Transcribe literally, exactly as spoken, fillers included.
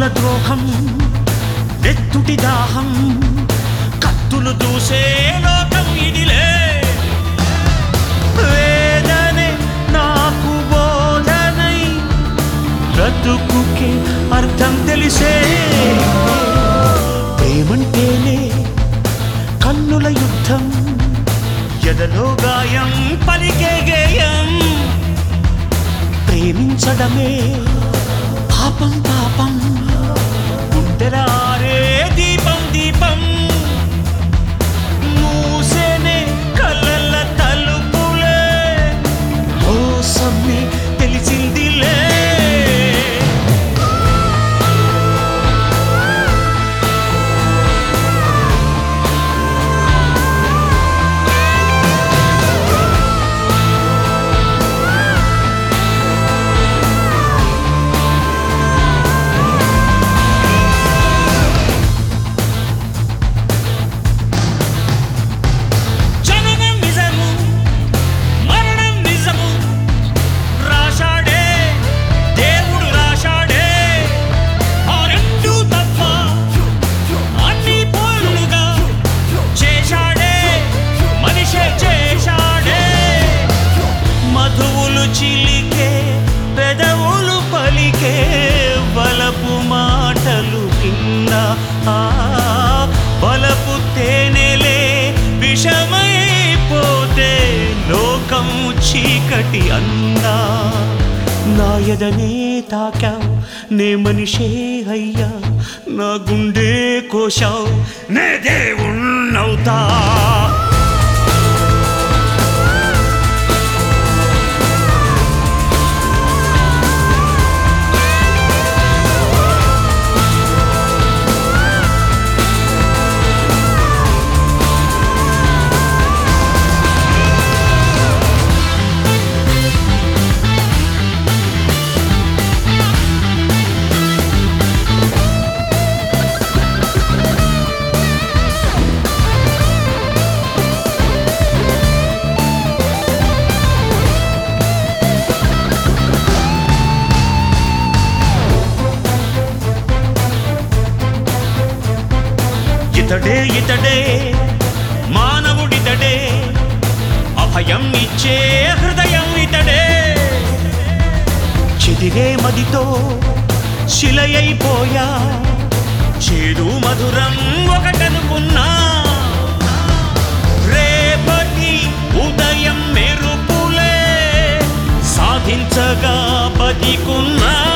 భక్తుల ద్రోహం నెత్తుటి దాహం కత్తులు దూసే లోకం ఇదిలే వేదనే నాకు బోధనై బ్రతుకుకే అర్థం తెలిసే ప్రేమంటేనే కన్నుల యుద్ధం ఎదలో గాయం పలికే గేయం ప్రేమించడమే పాపం పాపం గుండెలారే దీపం దీపం మూసేనే కళ్ళ తలుపులే మోసమే తెలిసిందిలే చిలికే పెదవులు పలికే బలపు మాటలు కింద ఆ బలపు తేనెలే విషమైపోతే లోకం చీకటి అందా నా ఎదనే తాకావు నే మనిషే అయ్యా నా గుండె కోశావు నే దేవుణ్ణవుతా ఇతడే ఇతడే మానవుడితడే అభయం ఇచ్చే హృదయం ఇతడే చెదిరే మదితో శిలయైపోయా చేదు మధురం ఒకటనుకున్నా రేపటి ఉదయం మెరుపులే సాధించగా బతికున్నా